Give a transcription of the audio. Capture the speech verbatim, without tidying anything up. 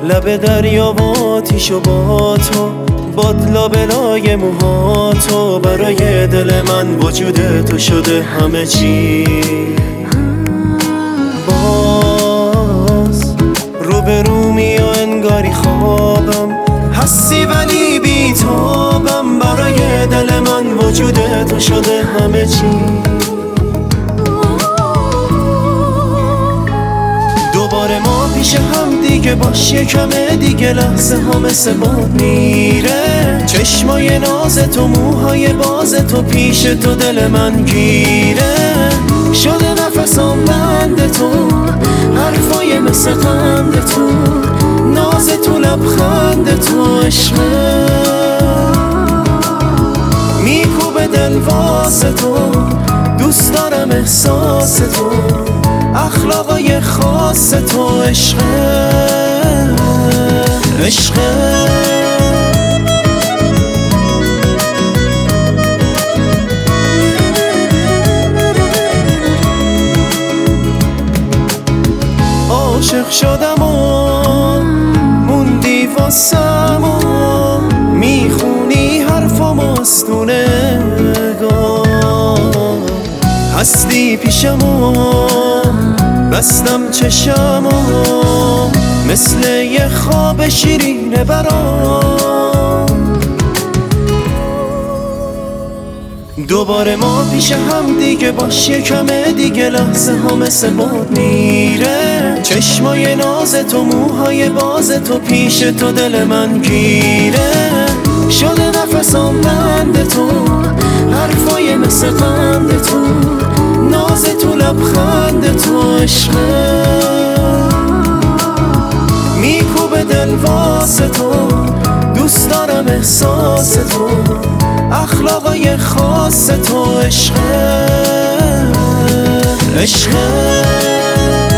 لب دریا و آتیش و با تو، باد لابلای موهاتو. برای دل من وجود تو شده همه چی. باز روبرو می و انگاری خوابم هستی ولی بیتابم. برای دل من وجود تو شده همه چی. دوباره ما پیش هم دیگه باش، یکمه دیگه لحظه ها مثل باد میره. چشمای ناز تو، موهای باز تو، پیش تو دل من گیره. شده نفسام بند تو، حرفای مثل قند تو، ناز تو، لبخند تو، عشقه میکوبه دل واسه تو. دوست دارم احساس تو، اخلاقای خاص تو، عشقه عشقه. عاشق شدم و موندی واسم و میخونی حرفم آستونه هستی پیشم و بستم چشم و مثل یه خواب شیرینه برام. دوباره ما پیش هم دیگه باش، یکمه دیگه لحظه ها مثل باد میره. چشمای ناز تو، موهای باز تو، پیش تو دل من گیره. شده نفسام بند تو، حرفای مثل قند تو، ناز تو، لبخند تو، عشقه میکوبه دل واسه تو. دوست دارم احساس تو، اخلاقای خاص تو، عشقه عشقه.